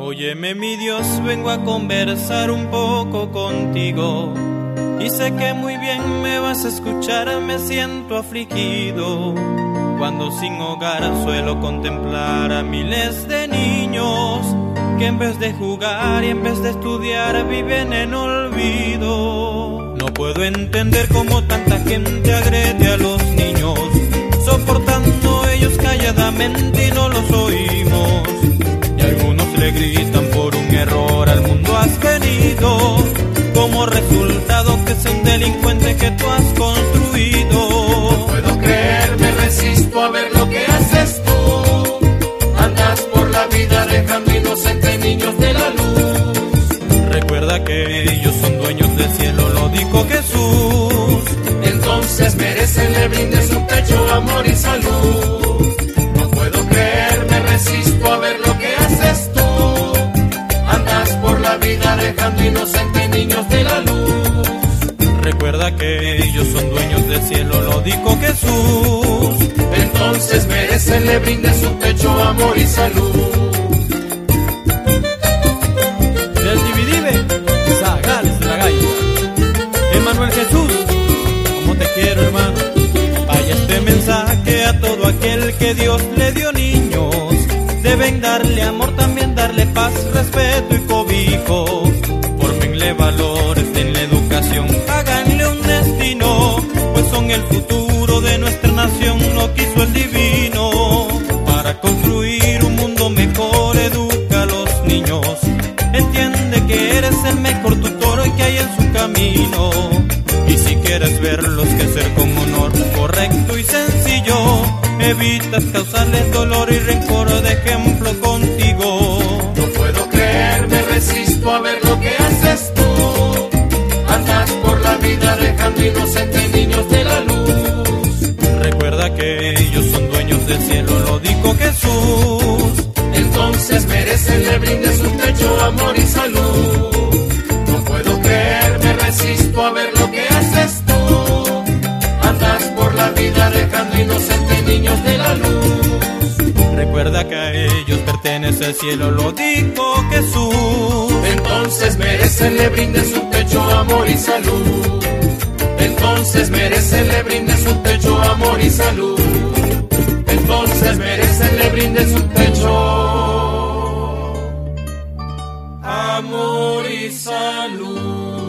Óyeme mi Dios, vengo a conversar un poco contigo y sé que muy bien me vas a escuchar, me siento afligido cuando sin hogar suelo contemplar a miles de niños que en vez de jugar y en vez de estudiar viven en olvido. No puedo entender cómo tanta gente agrede a los niños, soportando ellos calladamente y no los oímos. Y algunos le gritan por un error al mundo has venido, como resultado que es un delincuente que tú has construido. No puedo creer, me resisto a ver lo que haces tú. Andas por la vida dejando inocentes niños de la luz. Recuerda que ellos son dueños del cielo, lo dijo Jesús. Entonces merecen le brindes un techo, amor y salud. No puedo creer, me resisto a ver lo que haces tú. Andas por la vida dejando inocentes niños de la luz. Recuerda que ellos son dueños del cielo, lo dijo Jesús. Entonces merecen le brindes un techo, amor y salud. Del dividive, Zagales de la Gaita. Emanuel Jesús, como te quiero hermano. Vaya este mensaje a todo aquel que Dios le dio niños. Deben darle amor, también darle paz, respeto y cobijo. Fórmenle valores, denle educación, háganle un destino, pues son el futuro de nuestra nación, lo quiso el divino. Para construir un mundo mejor, educa a los niños. Entiende que eres el mejor tutor que hay en su camino. Y si quieres verlos crecer con honor, correcto y sencillo, evitas causarles dolor y rencor, de ejemplo contigo. No puedo creer, me resisto a ver lo que haces tú. Andas por la vida dejando inocentes niños de la luz. Recuerda que ellos son dueños del cielo, lo dijo Jesús. Entonces merecen le brindes un techo, amor y salud. No puedo creer, me resisto a ver lo que haces tú. Andas por la vida dejando inocentes niños de la luz. Recuerda que a ellos pertenece el cielo, lo dijo Jesús. Entonces merecen le brindes un techo, amor y salud. Entonces merecen le brindes un techo, amor y salud. Entonces merecen le brindes un techo, amor y salud.